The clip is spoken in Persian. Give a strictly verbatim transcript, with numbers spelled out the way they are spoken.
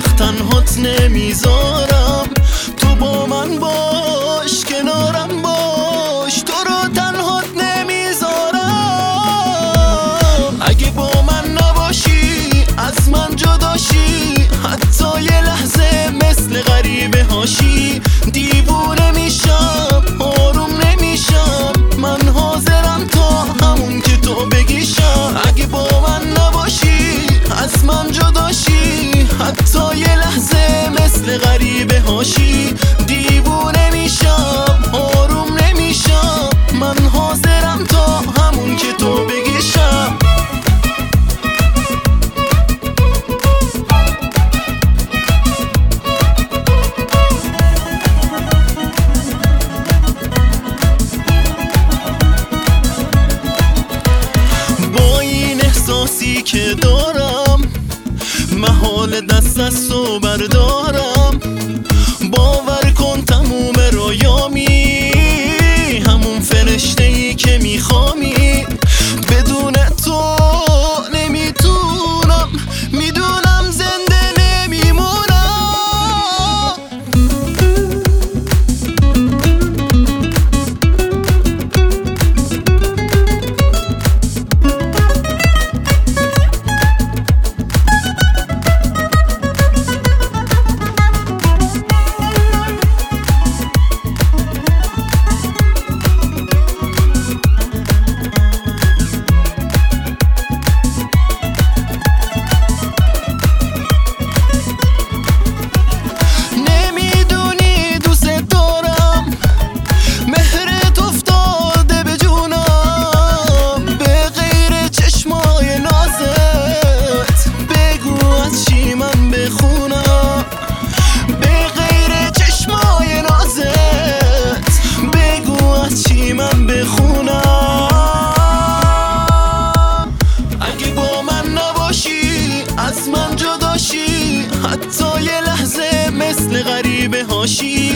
وقت تنهات نمیذارم. تو با من باش، کنارم باش، تو رو تنهات نمیذارم. اگه با من نباشی از من جداشی، حتی یه لحظه مثل غریبه هاشی. دیوونه میشم، آروم نمیشم، من حاضرم تا همون که تو بگیشم. اگه با من نباشی از من جداشی، حتی یه لحظه مثل غریبه هاشی. دیوونه میشم، آروم نمیشم، من حاضرم تا همون که تو بگیشم. احساسی که دارم محال دست از تو بردارم. باور کن تموم رویامی، همون فرشته‌ای که میخوامی. بدون تو نمیتونم، میدونم زنده نمیمونم. من بخونم اگه با من نباشی از من جداشی، حتی یه لحظه مثل غریبه هاشی.